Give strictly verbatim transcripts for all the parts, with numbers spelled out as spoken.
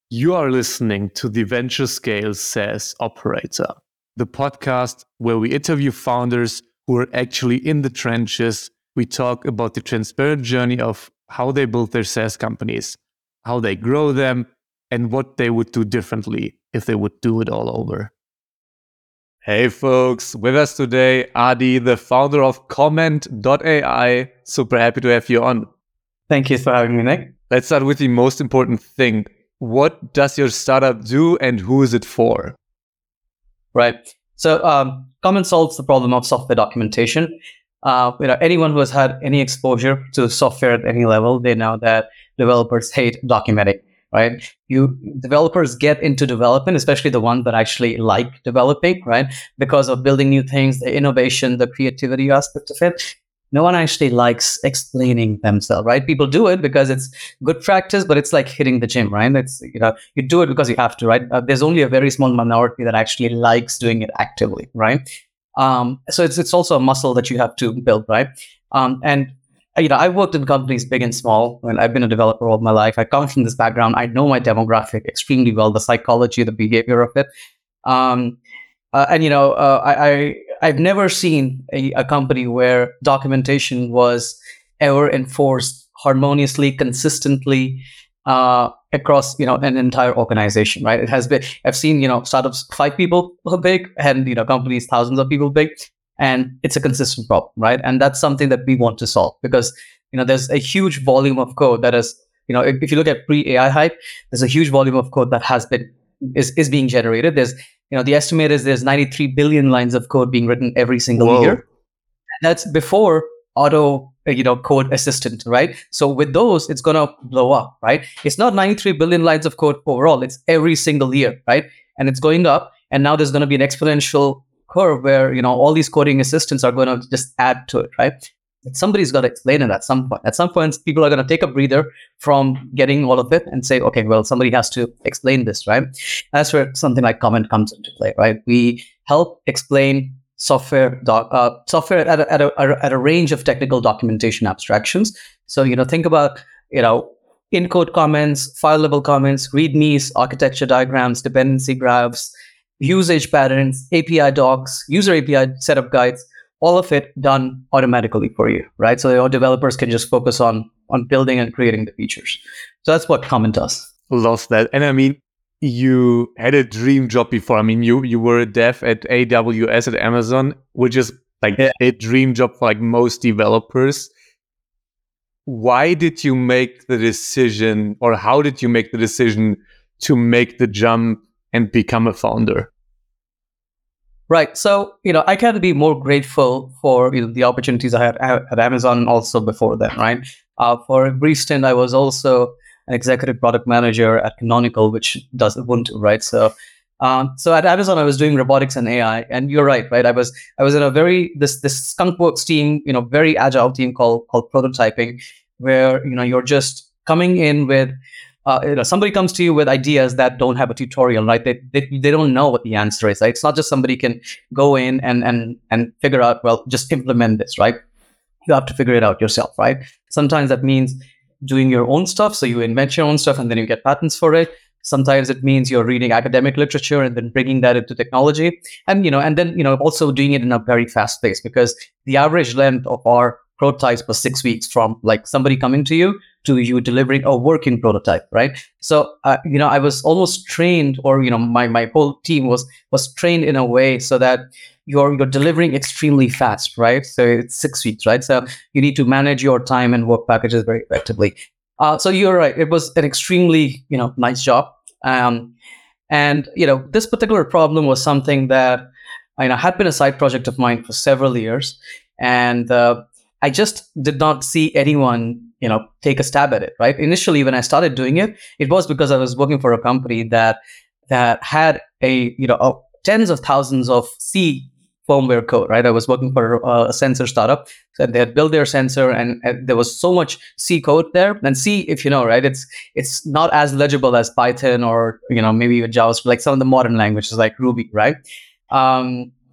You are listening to the Venture Scale SaaS Operator, the podcast where we interview founders who are actually in the trenches. We talk about the transparent journey of how they build their SaaS companies, how they grow them, and what they would do differently if they would do it all over. Hey folks, with us today, Adi, the founder of Comment dot A I. Super happy to have you on. Thank you for having me, Nick. Let's start with the most important thing. What does your startup do and who is it for? Right. So um, Comment solves the problem of software documentation. Uh, you know, anyone who has had any exposure to software at any level, they know that developers hate documenting, right? You developers get into development, especially the ones that actually like developing, right? Because of building new things, the innovation, the creativity aspect of it. No one actually likes explaining themselves, right? People do it because it's good practice, but it's like hitting the gym, right? It's, you know, you do it because you have to, right? Uh, there's only a very small minority that actually likes doing it actively, right? Um, so it's it's also a muscle that you have to build, right? Um, and you know, I've worked in companies big and small, and I've been a developer all my life. I come from this background. I know my demographic extremely well, the psychology, the behavior of it. Um, uh, and you know, uh, I, I I've never seen a, a company where documentation was ever enforced harmoniously, consistently uh, across, you know, an entire organization, right? It has been, I've seen, you know, startups, five people big and, you know, companies, thousands of people big, and it's a consistent problem, right? And that's something that we want to solve because, you know, there's a huge volume of code that is, you know, if, if you look at pre-A I hype, there's a huge volume of code that has been, is, is being generated. There's, you know, the estimate is there's ninety-three billion lines of code being written every single Whoa. year. That's before auto, you know, code assistant, right? So with those, it's going to blow up, right? It's not ninety-three billion lines of code overall. It's every single year, right? And it's going up. And now there's going to be an exponential curve where, you know, all these coding assistants are going to just add to it, right? Somebody's got to explain it at some point. At some point, people are going to take a breather from getting all of it and say, okay, well, somebody has to explain this, right? That's where something like Comment comes into play, right? We help explain software doc, uh, software at a, at, a, at a range of technical documentation abstractions. So, you know, think about, you know, in-code comments, file-level comments, readmes, architecture diagrams, dependency graphs, usage patterns, A P I docs, user A P I setup guides, all of it done automatically for you, right? So your developers can just focus on on building and creating the features. So that's what Comment does. Love that. And I mean, you had a dream job before. I mean, you you were a dev at A W S at Amazon, which is like yeah. a dream job for like most developers. Why did you make the decision, or how did you make the decision to make the jump and become a founder? Right. So, you know, I can be more grateful for, you know, the opportunities I had at Amazon also before then, right? Uh, for a brief stint, I was also an executive product manager at Canonical, which does Ubuntu, right? So, um, so at Amazon, I was doing robotics and A I, and you're right, right? I was I was in a very this this skunkworks team, you know, very agile team called called prototyping, where you know you're just coming in with. Uh, you know, somebody comes to you with ideas that don't have a tutorial, right? They, they they don't know what the answer is, right? It's not just somebody can go in and and and figure out, well, just implement this, right? You have to figure it out yourself, right? Sometimes that means doing your own stuff. So you invent your own stuff and then you get patents for it. Sometimes it means you're reading academic literature and then bringing that into technology. And, you know, and then, you know, also doing it in a very fast pace, because the average length of our prototypes was six weeks from like somebody coming to you to you delivering a working prototype, right? So, uh, you know, I was almost trained, or, you know, my, my whole team was was trained in a way so that you're you're delivering extremely fast, right? So it's six weeks, right? So you need to manage your time and work packages very effectively. Uh, so you're right. It was an extremely, you know, nice job. Um, and, you know, this particular problem was something that, you know, had been a side project of mine for several years. And uh, I just did not see anyone, you know, take a stab at it, right? Initially, when I started doing it, it was because I was working for a company that that had a, you know, a, tens of thousands of C firmware code, right? I was working for a, a sensor startup. So they had built their sensor, and, and there was so much C code there. And C, if you know, right, it's it's not as legible as Python or, you know, maybe even JavaScript, like some of the modern languages like Ruby, right? Um,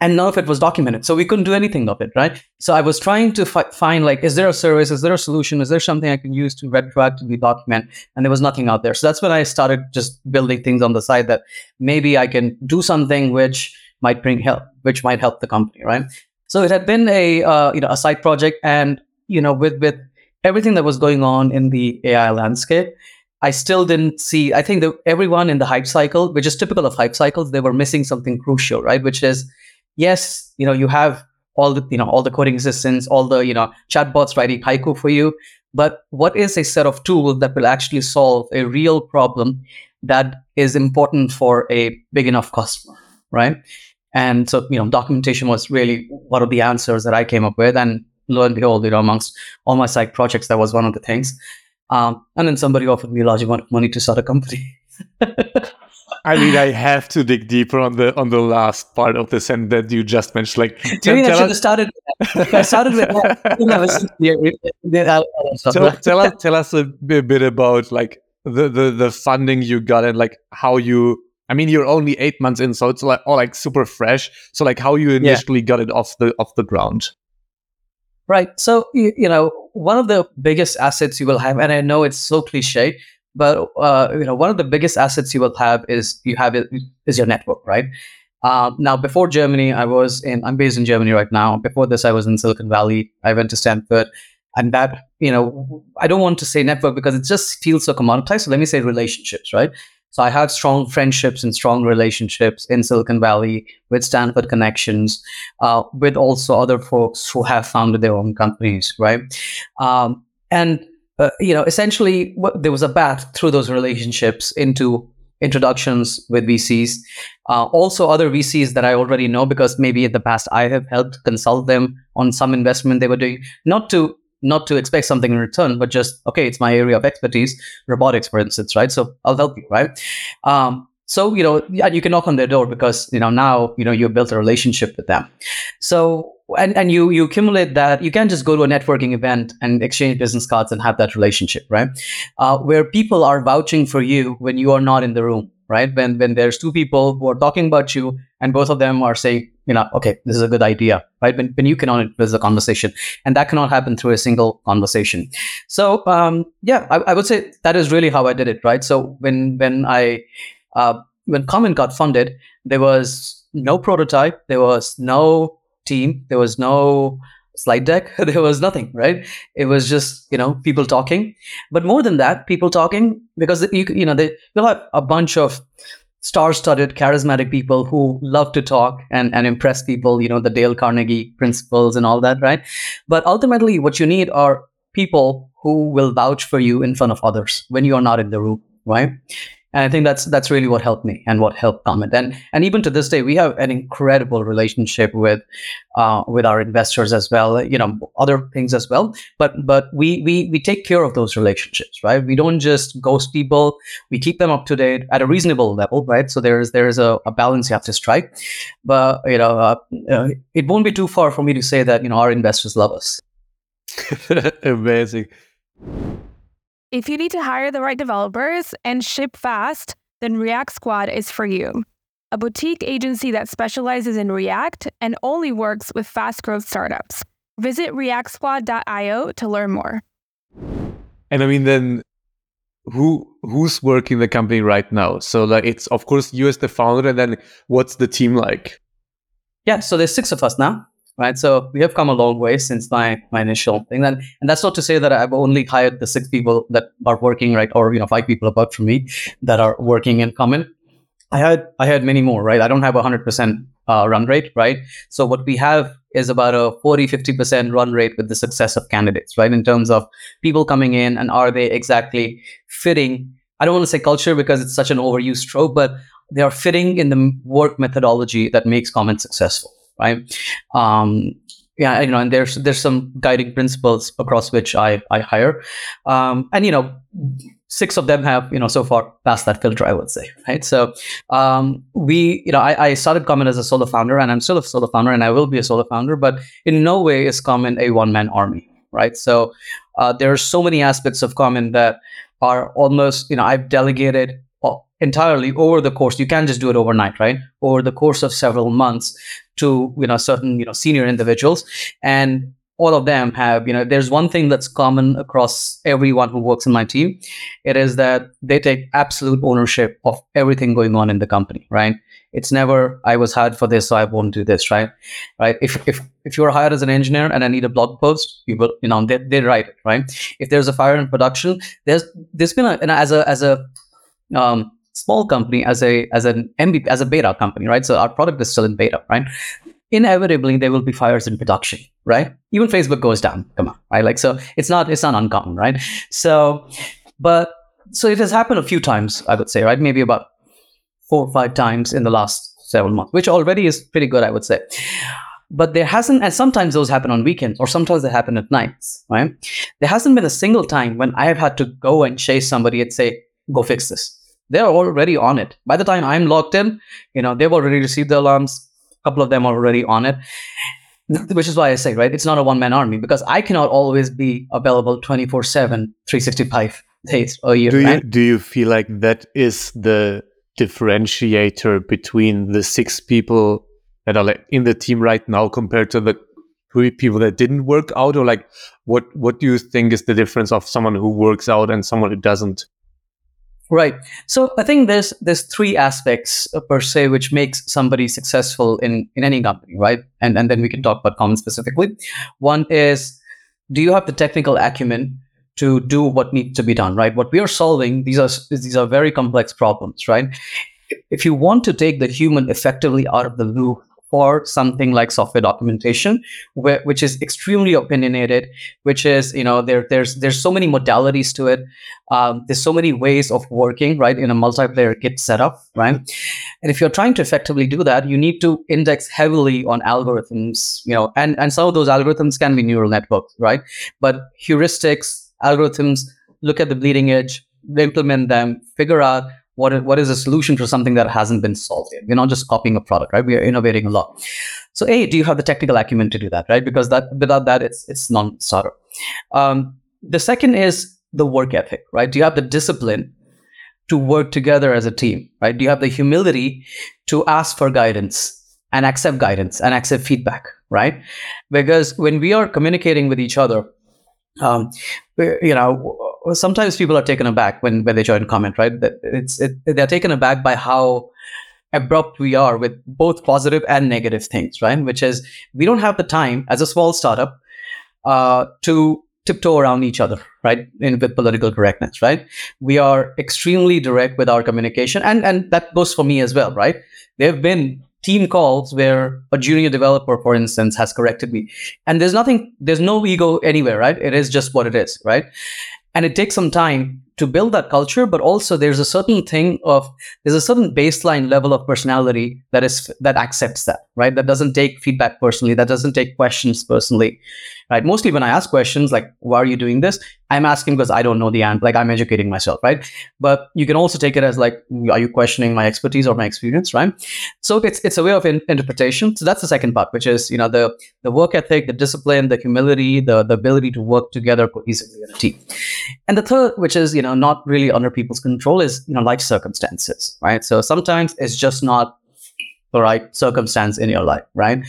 and none of it was documented. So we couldn't do anything of it, right? So I was trying to fi- find like, is there a service? Is there a solution? Is there something I can use to retroactively document? And there was nothing out there. So that's when I started just building things on the side that maybe I can do something which might bring help, which might help the company, right? So it had been a uh, you know a side project, and you know with with everything that was going on in the A I landscape, I still didn't see. I think that everyone in the hype cycle, which is typical of hype cycles, they were missing something crucial, right? Which is, yes, you know, you have all the you know all the coding assistants, all the you know chatbots writing haiku for you, but what is a set of tools that will actually solve a real problem that is important for a big enough customer, right? And so, you know, documentation was really one of the answers that I came up with. And lo and behold, you know, amongst all my side projects, that was one of the things. Um, and then somebody offered me a large amount of money to start a company. I mean, I have to dig deeper on the on the last part of the sentence that you just mentioned. Like, tell, I should have started with that. I started with that. tell, tell us, tell us a bit about like the, the the funding you got and like how you. I mean, you're only eight months in, so it's like all like super fresh. So like how you initially yeah. got it off the off the ground. Right. So you, you know, one of the biggest assets you will have, and I know it's so cliche, but uh, you know, one of the biggest assets you will have is you have it is your network, right? Uh, now, before Germany, I was in. I'm based in Germany right now. Before this, I was in Silicon Valley. I went to Stanford, and that you know, I don't want to say network because it just feels so commoditized. So let me say relationships, right? So I had strong friendships and strong relationships in Silicon Valley with Stanford connections, uh, with also other folks who have founded their own companies, right? Um, and uh, you know, essentially, what, there was a path through those relationships into introductions with V Cs. Uh, also, other V Cs that I already know because maybe in the past I have helped consult them on some investment they were doing, not to not to expect something in return, but just, okay, it's my area of expertise, robotics, for instance, right? So I'll help you, right? Um, so, you know, yeah, you can knock on their door because, you know, now, you know, you've built a relationship with them. So, and, and you, you accumulate that. You can't just go to a networking event and exchange business cards and have that relationship, right? Uh, where people are vouching for you when you are not in the room, right? When, when there's two people who are talking about you and both of them are saying, you know, okay, this is a good idea, right? When, when you cannot influence the conversation, and that cannot happen through a single conversation. So, um, yeah, I, I would say that is really how I did it, right? So when when I uh, when Common got funded, there was no prototype, there was no team, there was no slide deck, there was nothing, right? It was just you know people talking, but more than that, people talking because you you know they will have a bunch of star-studded, charismatic people who love to talk and, and impress people, you know, the Dale Carnegie principles and all that, right? But ultimately, what you need are people who will vouch for you in front of others when you are not in the room, right? And I think that's that's really what helped me and what helped Common. And and even to this day, we have an incredible relationship with uh, with our investors as well. You know, other things as well. But but we we we take care of those relationships, right? We don't just ghost people. We keep them up to date at a reasonable level, right? So there is there is a, a balance you have to strike. But you know, uh, uh, it won't be too far for me to say that you know our investors love us. Amazing. If you need to hire the right developers and ship fast, then React Squad is for you. A boutique agency that specializes in React and only works with fast growth startups. Visit react squad dot io to learn more. And I mean, then who who's working the company right now? So like, it's of course you as the founder, and then what's the team like? Yeah, so there's six of us now. Right, so we have come a long way since my, my initial thing, and and that's not to say that I've only hired the six people that are working, right, or you know five people apart from me that are working in Common. I had I had many more, right? I don't have a hundred percent run rate, right? So what we have is about a forty, fifty percent run rate with the success of candidates, right? In terms of people coming in and are they exactly fitting? I don't want to say culture because it's such an overused trope, but they are fitting in the work methodology that makes Common successful. Right. Um, yeah, you know, and there's there's some guiding principles across which I I hire, um, and you know, six of them have you know so far passed that filter, I would say. Right. So um, we you know I, I started Common as a solo founder, and I'm still a solo founder, and I will be a solo founder. But in no way is Common a one man army. Right. So uh, there are so many aspects of Common that are almost you know I've delegated entirely over the course. You can't just do it overnight, right? Over the course of several months to, you know, certain, you know, senior individuals. And all of them have, you know, there's one thing that's common across everyone who works in my team. It is that they take absolute ownership of everything going on in the company, right? It's never, I was hired for this, so I won't do this, right? Right. If if if you're hired as an engineer and I need a blog post, you will, you know, they, they write it, right? If there's a fire in production, there's there's been a, and as a as a um, small company, as a as an M V P, as a beta company, right? So our product is still in beta, right? Inevitably there will be fires in production, right? Even Facebook goes down. Come on, right? Like, so it's not it's not uncommon, right? So, but so it has happened a few times, I would say, right? Maybe about four or five times in the last several months, which already is pretty good, I would say. But there hasn't, and sometimes those happen on weekends, or sometimes they happen at nights, right? There hasn't been a single time when I have had to go and chase somebody and say, go fix this. They're already on it. By the time I'm logged in, you know, they've already received the alarms. A couple of them are already on it, which is why I say, right, it's not a one-man army, because I cannot always be available twenty-four seven, three sixty-five days a year. Do you, right? do you feel like that is the differentiator between the six people that are like in the team right now compared to the three people that didn't work out? Or like, what, what do you think is the difference of someone who works out and someone who doesn't? Right. So I think there's there's three aspects uh, per se which makes somebody successful in, in any company, right? And and then we can talk about Common specifically. One is, do you have the technical acumen to do what needs to be done, right? What we are solving, these are these are very complex problems, right? If you want to take the human effectively out of the loop for something like software documentation, where, which is extremely opinionated, which is, you know, there there's there's so many modalities to it. Um, there's so many ways of working, right, in a multiplayer Git setup, right? And if you're trying to effectively do that, you need to index heavily on algorithms, you know, and, and some of those algorithms can be neural networks, right? But heuristics, algorithms, look at the bleeding edge, implement them, figure out what is, what is a solution to something that hasn't been solved yet. We're not just copying a product, right? We are innovating a lot. So, A, do you have the technical acumen to do that, right? Because that without that, it's it's non-starter. Um, the second is the work ethic, right? Do you have the discipline to work together as a team, right? Do you have the humility to ask for guidance and accept guidance and accept feedback, right? Because when we are communicating with each other, um, you know, sometimes people are taken aback when, when they join comment, right? It's it, they're taken aback by how abrupt we are with both positive and negative things, right? Which is, we don't have the time as a small startup uh, to tiptoe around each other, right? In with political correctness, right? We are extremely direct with our communication, and and that goes for me as well, right? There have been team calls where a junior developer, for instance, has corrected me, and there's nothing, there's no ego anywhere, right? It is just what it is, right? And it takes some time to build that culture, but also there's a certain thing of, there's a certain baseline level of personality that is, that accepts that, right? That doesn't take feedback personally, that doesn't take questions personally, right? Mostly when I ask questions like, why are you doing this? I'm asking because I don't know the answer, like I'm educating myself, right? But you can also take it as like, are you questioning my expertise or my experience, right? So it's it's a way of in- interpretation. So that's the second part, which is, you know, the the work ethic, the discipline, the humility, the, the ability to work together cohesively in a team. And the third, which is, you know, not really under people's control, is, you know, life circumstances, right? So sometimes it's just not the right circumstance in your life, right?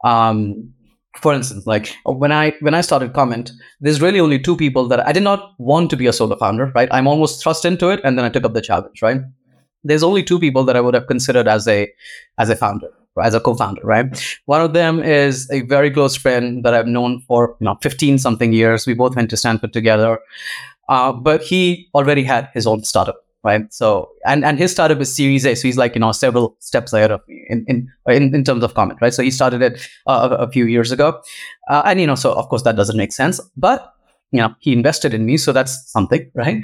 Um, For instance, like when I when I started Comment, there's really only two people that I did not want to be a solo founder, right? I'm almost thrust into it, and then I took up the challenge, right? There's only two people that I would have considered as a as a founder, as a co-founder, right? One of them is a very close friend that I've known for, you know, fifteen something years. We both went to Stanford together, uh, but he already had his own startup. Right. So, and, and his startup is Series A. So he's like, you know, several steps ahead of me in, in, in, in terms of Comment. Right. So he started it uh, a, a few years ago. Uh, and, you know, so of course that doesn't make sense, but, you know, he invested in me. So that's something. Right.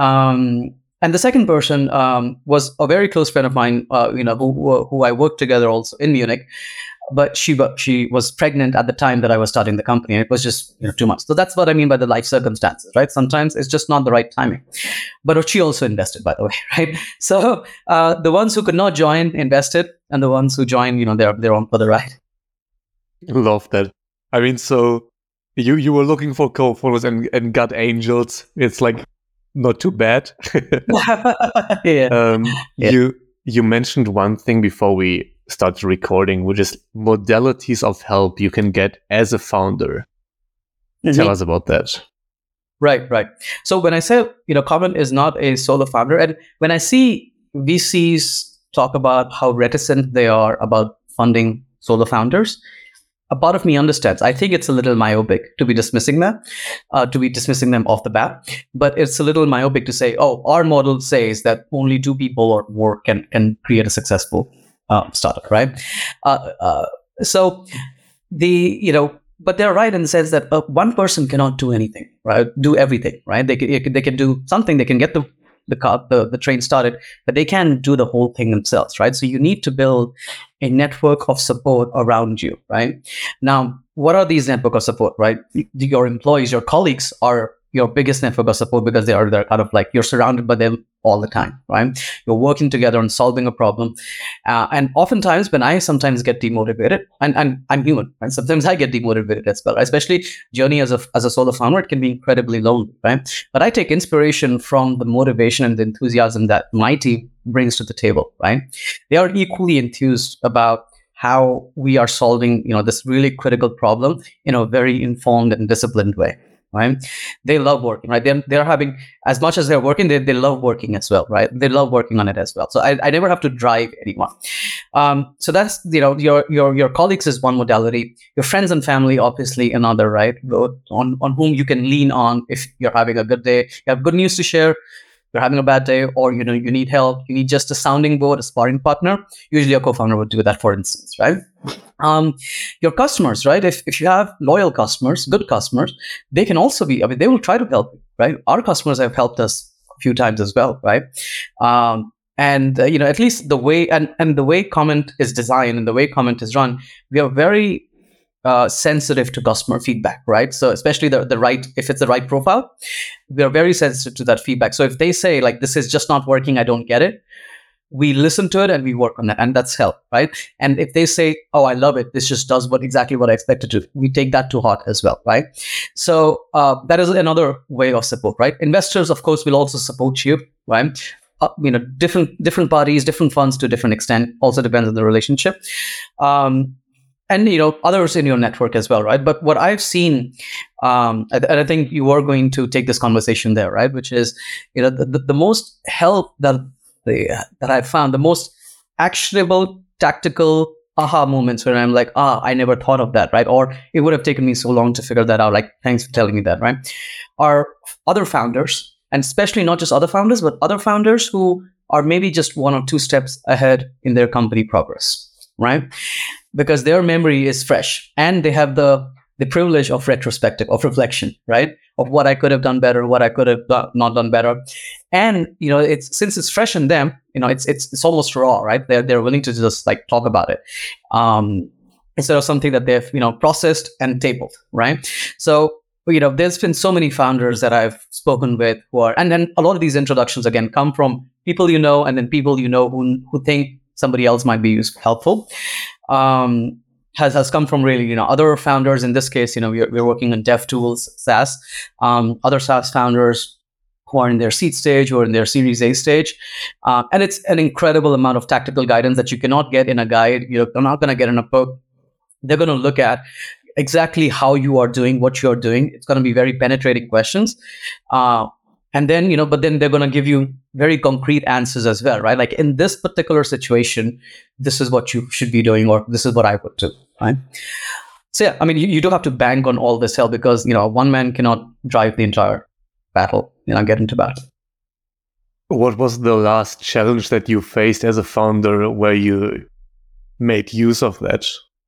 Um, and the second person um, was a very close friend of mine, uh, you know, who, who I worked together also in Munich. But she she was pregnant at the time that I was starting the company, and it was just, you know, two months. So that's what I mean by the life circumstances, right? Sometimes it's just not the right timing. But she also invested, by the way, right? So uh, the ones who could not join invested, and the ones who joined, you know, they're they're on for the ride. Love that. I mean, so you you were looking for co-founders and, and got angels. It's like not too bad. yeah. Um, yeah. You you mentioned one thing before we started recording, which is modalities of help you can get as a founder. Mm-hmm. Tell us about that. Right, right. So when I say, you know, Common is not a solo founder, and when I see V Cs talk about how reticent they are about funding solo founders, a part of me understands. I think it's a little myopic to be dismissing them, uh, to be dismissing them off the bat. But it's a little myopic to say, oh, our model says that only two people or more can can create a successful uh, startup, right? Uh, uh, so the you know. But they're right in the sense that uh, one person cannot do anything, right? Do everything, right? They can, they can do something. They can get the the car, the, the train started, but they can't do the whole thing themselves, right? So you need to build a network of support around you, right? Now, what are these network of support, right? Your employees, your colleagues are your biggest network of support because they are they're kind of like you're surrounded by them all the time, right? You're working together on solving a problem. Uh, and oftentimes when I sometimes get demotivated, and, and I'm human, right? Sometimes I get demotivated as well, especially journey as a, as a solo founder, it can be incredibly lonely, right? But I take inspiration from the motivation and the enthusiasm that my team brings to the table, right? They are equally enthused about how we are solving, you know, this really critical problem in a very informed and disciplined way. Right? They love working, right? They're, they're having, as much as they're working, they, they love working as well, right? They love working on it as well. So I, I never have to drive anyone. Um, so that's, you know, your, your, your colleagues is one modality, your friends and family, obviously another, right? On, on whom you can lean on if you're having a good day, you have good news to share, you're having a bad day, or, you know, you need help, you need just a sounding board, a sparring partner. Usually a co-founder would do that, for instance, right? Um, your customers, right? If, if you have loyal customers, good customers, they can also be, I mean, they will try to help you, right? Our customers have helped us a few times as well, right? Um, and, uh, you know, at least the way, and, and the way Comment is designed and the way Comment is run, we are very uh, sensitive to customer feedback, right? So especially the, the right, if it's the right profile, we are very sensitive to that feedback. So if they say like, this is just not working, I don't get it, we listen to it and we work on that, and that's help, right? And if they say, oh, I love it, this just does what exactly what I expected to, we take that to heart as well, right? So uh, that is another way of support, right? Investors, of course, will also support you, right? Uh, you know, different different parties, different funds to a different extent, also depends on the relationship. Um, and, you know, others in your network as well, right? But what I've seen, um, and I think you are going to take this conversation there, right? Which is, you know, the, the, the most help that The, that I've found, the most actionable, tactical aha moments where I'm like, ah, I never thought of that, right? Or it would have taken me so long to figure that out. Like, thanks for telling me that, right? Are other founders, and especially not just other founders, but other founders who are maybe just one or two steps ahead in their company progress, right? Because their memory is fresh and they have the the privilege of retrospective, of reflection, right? Of what I could have done better, what I could have done, not done better. And, you know, it's, since it's fresh in them, you know, it's, it's, it's almost raw, right? They're, they're willing to just like talk about it. Um, instead of something that they've, you know, processed and tabled, right? So, you know, there's been so many founders that I've spoken with who are, and then a lot of these introductions again come from people you know, and then people you know who, who think somebody else might be useful, helpful. Um, has has come from really, you know, other founders. In this case, you know, we're, we're working on DevTools, SaaS, um, other SaaS founders who are in their seed stage or in their Series A stage. Uh, and it's an incredible amount of tactical guidance that you cannot get in a guide. You know, they're not going to get in a book. They're going to look at exactly how you are doing, what you're doing. It's going to be very penetrating questions. Uh, and then, you know, but then they're going to give you very concrete answers as well, right? Like in this particular situation, this is what you should be doing, or this is what I would do, right? So yeah, I mean, you, you do have to bank on all this help because, you know, one man cannot drive the entire battle, you know, get into battle. What was the last challenge that you faced as a founder where you made use of that?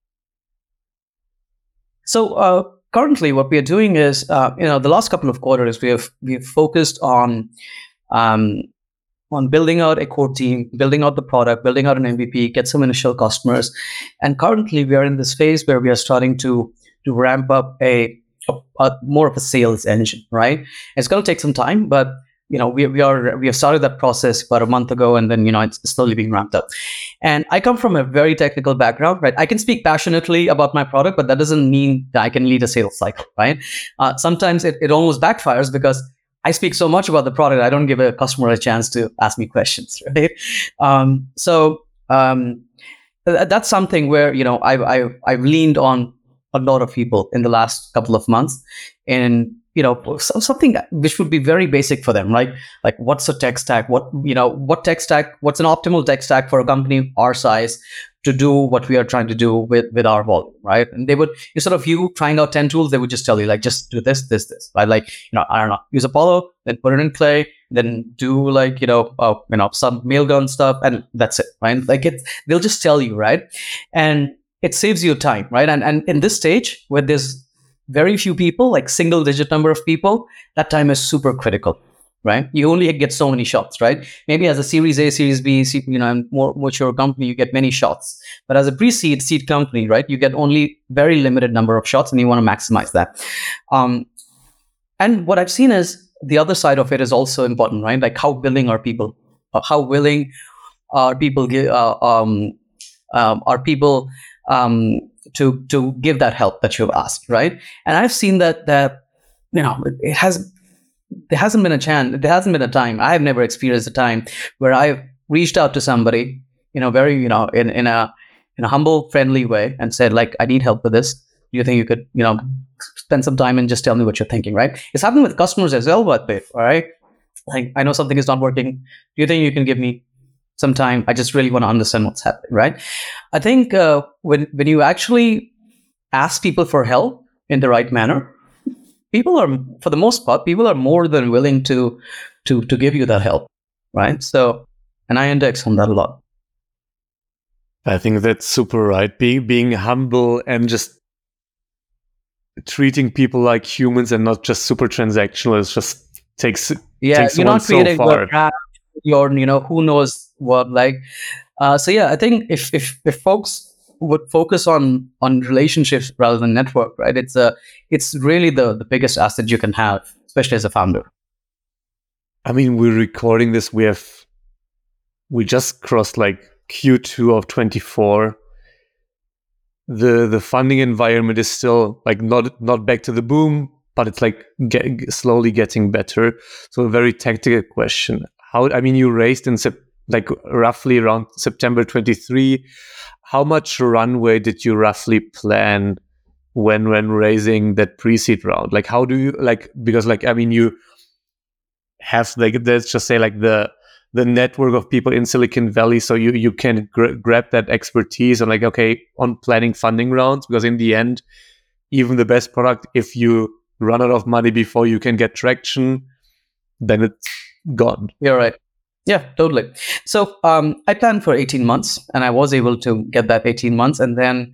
So uh, currently what we are doing is, uh, you know, the last couple of quarters, we have we've focused on um, on building out a core team, building out the product, building out an M V P, get some initial customers. And currently we are in this phase where we are starting to, to ramp up a, a, a more of a sales engine, right? It's going to take some time, but you know, we we are we have started that process about a month ago, and then, you know, it's slowly being ramped up. And I come from a very technical background, right? I can speak passionately about my product, but that doesn't mean that I can lead a sales cycle, right? Uh, sometimes it, it almost backfires because I speak so much about the product, I don't give a customer a chance to ask me questions, right? Um, so um, that's something where, you know, I've, I've, I've leaned on a lot of people in the last couple of months, and, you know, something that, which would be very basic for them, right? Like, what's a tech stack? What, you know, what tech stack, what's an optimal tech stack for a company our size to do what we are trying to do with, with our volume, right? And they would, instead of you trying out ten tools, they would just tell you, like, just do this, this, this, right? Like, you know, I don't know, use Apollo, then put it in play, then do like, you know, uh, you know, some Mailgun stuff, and that's it, right? Like, it, they'll just tell you, right? And it saves you time, right? And and in this stage, where there's very few people, like single digit number of people, that time is super critical, right? You only get so many shots, right? Maybe as a Series A, Series B, you know, and more mature company, you get many shots. But as a pre-seed seed company, right, you get only very limited number of shots, and you want to maximize that. Um, and what I've seen is the other side of it is also important, right? Like, how willing are people? How willing are people? Uh, um, um, are people um, to to give that help that you've asked, right? And I've seen that that you know it has. There hasn't been a chance, there hasn't been a time, I've never experienced a time where I've reached out to somebody, you know, very, you know, in, in a in a humble, friendly way, and said, like, I need help with this. Do you think you could, you know, spend some time and just tell me what you're thinking, right? It's happened with customers as well, but all right. Like, I know something is not working. Do you think you can give me some time? I just really want to understand what's happening, right? I think uh, when when you actually ask people for help in the right manner, people are, for the most part, people are more than willing to to to give you that help, right? So, and I index on that a lot. I think that's super right. Being being humble and just treating people like humans and not just super transactional is just takes yeah. Takes you're not creating so your app, your, you know, who knows what, like. Uh, so yeah, I think if if if folks would focus on on relationships rather than network, right? It's a it's really the the biggest asset you can have, especially as a founder. I mean, we're recording this. We have we just crossed like Q two of twenty-four. The the funding environment is still like not not back to the boom, but it's like get, slowly getting better. So a very tactical question: How I mean, you raised in sep- like roughly around September twenty-three. How much runway did you roughly plan when when raising that pre-seed round? Like, how do you, like, because like, I mean, you have, like, let's just say, like, the the network of people in Silicon Valley, so you you can gr- grab that expertise and, like, okay, on planning funding rounds, because in the end, even the best product, if you run out of money before you can get traction, then it's gone. You're right. Yeah, totally. So um, I planned for eighteen months, and I was able to get that eighteen months. And then,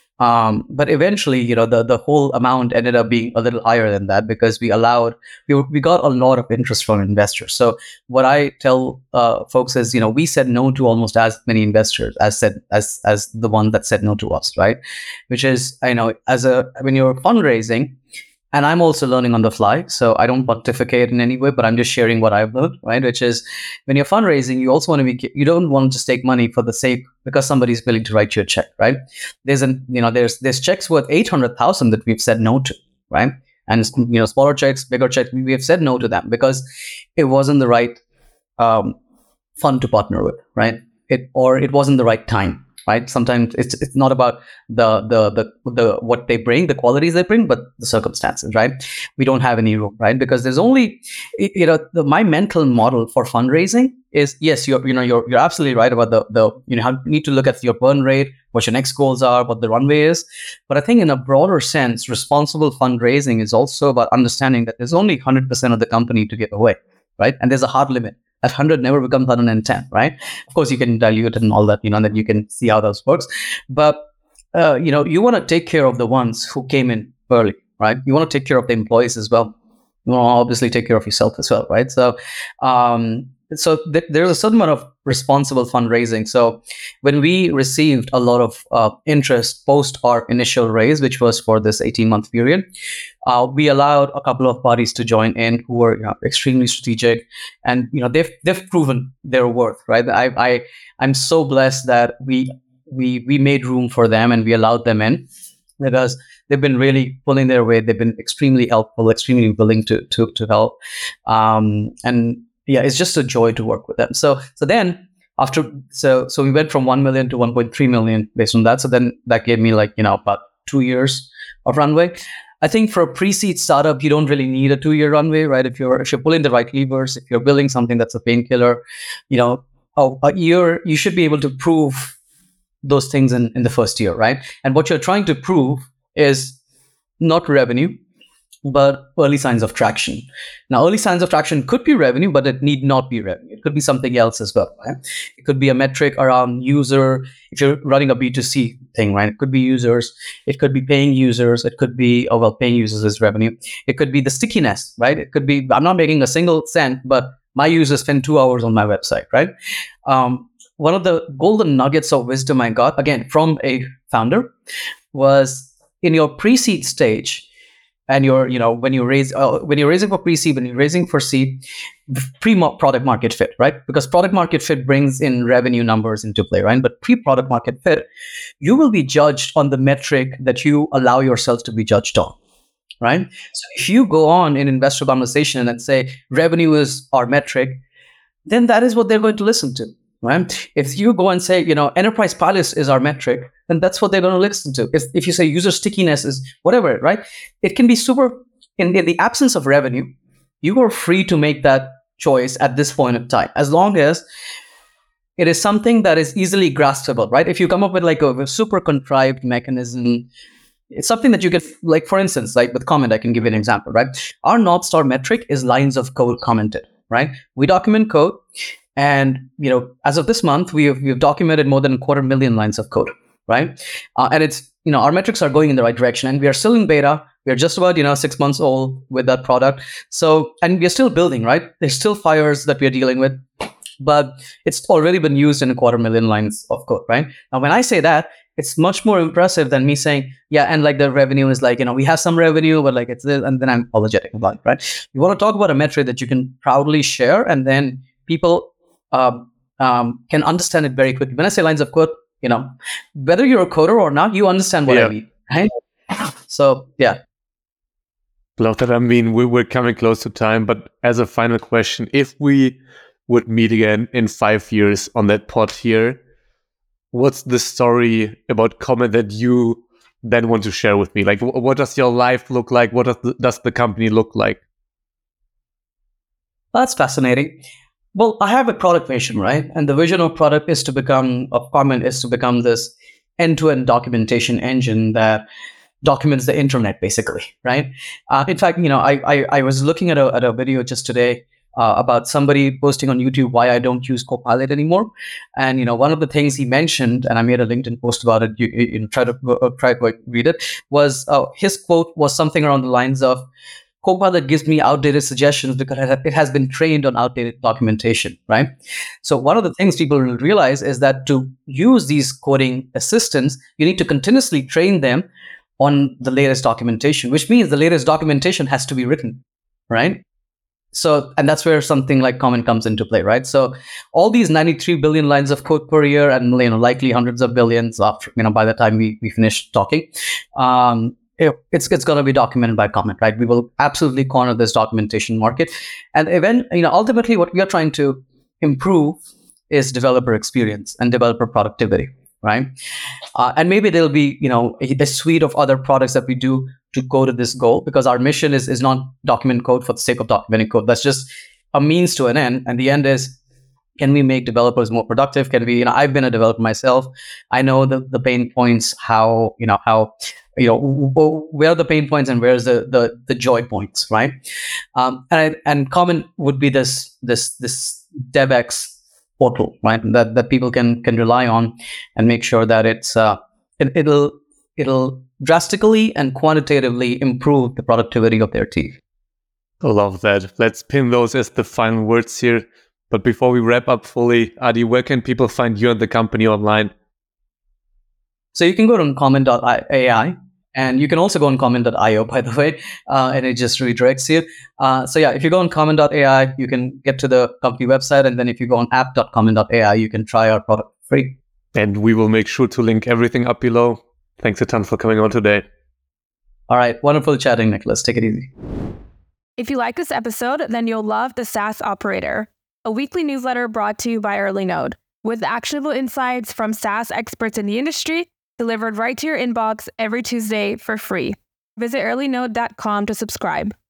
um, but eventually, you know, the, the whole amount ended up being a little higher than that, because we allowed, we, we got a lot of interest from investors. So what I tell uh, folks is, you know, we said no to almost as many investors as said, as, as the one that said no to us, right? Which is, you know, as a, when you're fundraising, and I'm also learning on the fly, so I don't pontificate in any way, but I'm just sharing what I've learned, right? Which is, when you're fundraising, you also want to be, you don't want to just take money for the sake, because somebody's willing to write you a check, right? There's an, you know, there's there's checks worth eight hundred thousand that we've said no to, right? And, you know, smaller checks, bigger checks, we have said no to them because it wasn't the right um, fund to partner with, right? It or it wasn't the right time. Right. Sometimes it's it's not about the, the the the what they bring, the qualities they bring, but the circumstances. Right. We don't have any room. Right. Because there's only, you know, the, my mental model for fundraising is, yes, you're you know you're you're absolutely right about the the you know, you need to look at your burn rate, what your next goals are, what the runway is. But I think in a broader sense, responsible fundraising is also about understanding that there's only one hundred percent of the company to give away. Right. And there's a hard limit. That one hundred never becomes one hundred ten, right? Of course, you can dilute it and all that, you know, and then you can see how that works. But, uh, you know, you want to take care of the ones who came in early, right? You want to take care of the employees as well. You want to obviously take care of yourself as well, right? So, um, so th- there's a certain amount of responsible fundraising. So when we received a lot of uh, interest post our initial raise, which was for this eighteen month period, uh, we allowed a couple of parties to join in who were, you know, extremely strategic, and, you know, they've they've proven their worth, right? I I I'm so blessed that we we we made room for them and we allowed them in, because they've been really pulling their weight. They've been extremely helpful, extremely willing to to to help, um, and yeah, it's just a joy to work with them. So so then After so so we went from one million to one point three million based on that. So then that gave me like, you know, about two years of runway. I think for a pre-seed startup, you don't really need a two-year runway, right? If you're if you're pulling the right levers, if you're building something that's a painkiller, you know, a, a year, you should be able to prove those things in, in the first year, right? And what you're trying to prove is not revenue, but early signs of traction. Now, early signs of traction could be revenue, but it need not be revenue. It could be something else as well, right? It could be a metric around user, if you're running a B two C thing, right? It could be users. It could be paying users. It could be, oh, well, paying users is revenue. It could be the stickiness, right? It could be, I'm not making a single cent, but my users spend two hours on my website, right? Um, one of the golden nuggets of wisdom I got, again, from a founder, was in your pre-seed stage, and you're, you know, when you raise, uh, when you're raising for pre-seed, when you're raising for seed, pre-product market fit, right? Because product market fit brings in revenue numbers into play, right? But pre-product market fit, you will be judged on the metric that you allow yourself to be judged on, right? So if you go on in investor conversation and say revenue is our metric, then that is what they're going to listen to, right? If you go and say, you know, enterprise pilots is our metric, then that's what they're going to listen to. If, if you say user stickiness is whatever, right? It can be super, in, in the absence of revenue, you are free to make that choice at this point in time, as long as it is something that is easily graspable, right? If you come up with like a, a super contrived mechanism, it's something that you get, like, for instance, like with comment, I can give you an example, right? Our North Star metric is lines of code commented, right? We document code, and, you know, as of this month, we have, we've documented more than a quarter million lines of code, right? Uh, and it's, you know, our metrics are going in the right direction, and we are still in beta. We are just about, you know, six months old with that product. So, and we are still building, right? There's still fires that we are dealing with, but it's already been used in a quarter million lines of code, right? Now, when I say that, it's much more impressive than me saying, yeah, and like the revenue is like, you know, we have some revenue, but like it's this, and then I'm apologetic about it, right? You want to talk about a metric that you can proudly share, and then people um, um, can understand it very quickly. When I say lines of code, you know, whether you're a coder or not, you understand what yeah. I mean, right? So, yeah. Love that. I mean, we, we're coming close to time, but as a final question, if we would meet again in five years on that pod here, what's the story about Comet that you then want to share with me? Like, w- what does your life look like? What does the, does the company look like? That's fascinating. Well, I have a product vision, right? And the vision of product is to become, of Comet is to become this end-to-end documentation engine that documents the internet, basically, right? Uh, in fact, you know, I, I I was looking at a at a video just today uh, about somebody posting on YouTube why I don't use Copilot anymore, and you know, one of the things he mentioned, and I made a LinkedIn post about it. You, you try to uh, try to read it. Was uh, his quote was something around the lines of, Copilot gives me outdated suggestions because it has been trained on outdated documentation, right? So one of the things people will realize is that to use these coding assistants, you need to continuously train them on the latest documentation, which means the latest documentation has to be written, right? So, and that's where something like Comet comes into play, right? So all these ninety-three billion lines of code per year, and you know, likely hundreds of billions after, you know, by the time we, we finish talking, um, it's it's going to be documented by Comet, right? We will absolutely corner this documentation market. And even, you know, ultimately what we are trying to improve is developer experience and developer productivity, right? Uh, and maybe there'll be, you know, a, a suite of other products that we do to go to this goal, because our mission is, is not document code for the sake of documenting code. That's just a means to an end. And the end is, can we make developers more productive? Can we, you know, I've been a developer myself. I know the, the pain points, how, you know, how, you know, where are the pain points and where's the, the, the joy points, right? Um, and, and Comet would be this, this, this DevX portal, right? That, that people can, can rely on and make sure that it's, uh, it, it'll, it'll drastically and quantitatively improve the productivity of their team. I love that. Let's pin those as the final words here. But before we wrap up fully, Adi, where can people find you and the company online? So you can go to comment dot A I, and you can also go on comment dot io, by the way, uh, and it just redirects you. Uh, so yeah, if you go on comment dot A I, you can get to the company website. And then if you go on app dot comment dot A I, you can try our product free. And we will make sure to link everything up below. Thanks a ton for coming on today. All right. Wonderful chatting, Nicholas. Take it easy. If you like this episode, then you'll love The SaaS Operator, a weekly newsletter brought to you by EarlyNode. with actionable insights from SaaS experts in the industry delivered right to your inbox every Tuesday for free. Visit early node dot com to subscribe.